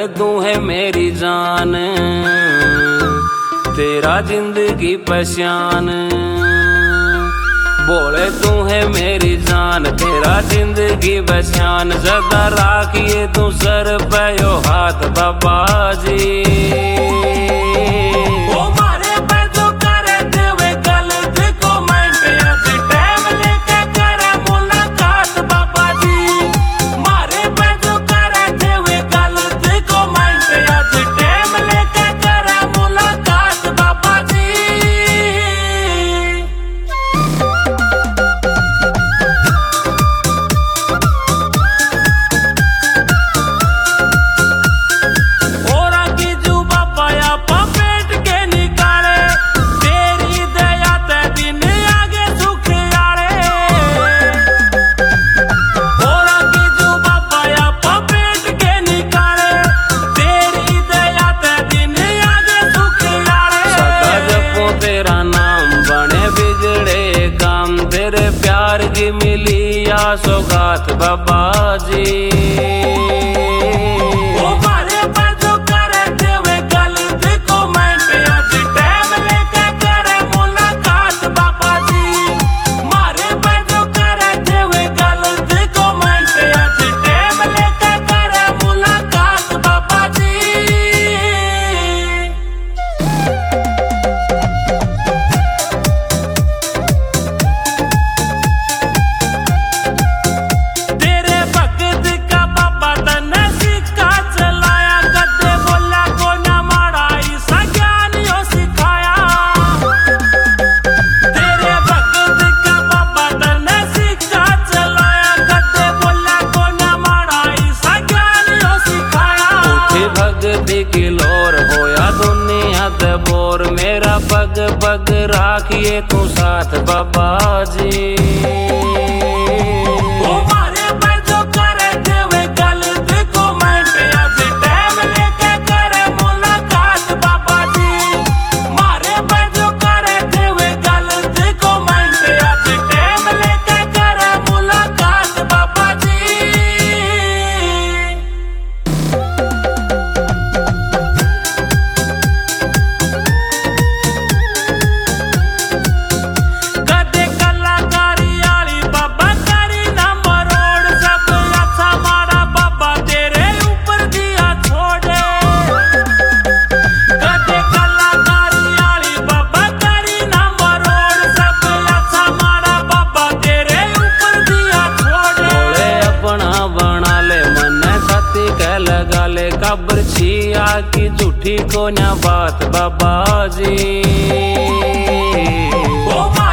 बोले तू है मेरी जान, तेरा जिंदगी पहचान। बोले तू है मेरी जान, तेरा जिंदगी पहचान। ज्यादा राखिए तू सर पे यो हाथ बाबा जी। तेरे प्यार की मिली या सौगात बाबा जी। किलोर होया दुनिया दे बोर, मेरा पग पग राखिए तू साथ बाबा जी। लगा ले कब्र छिया की झूठी को ना बात बाबा जी।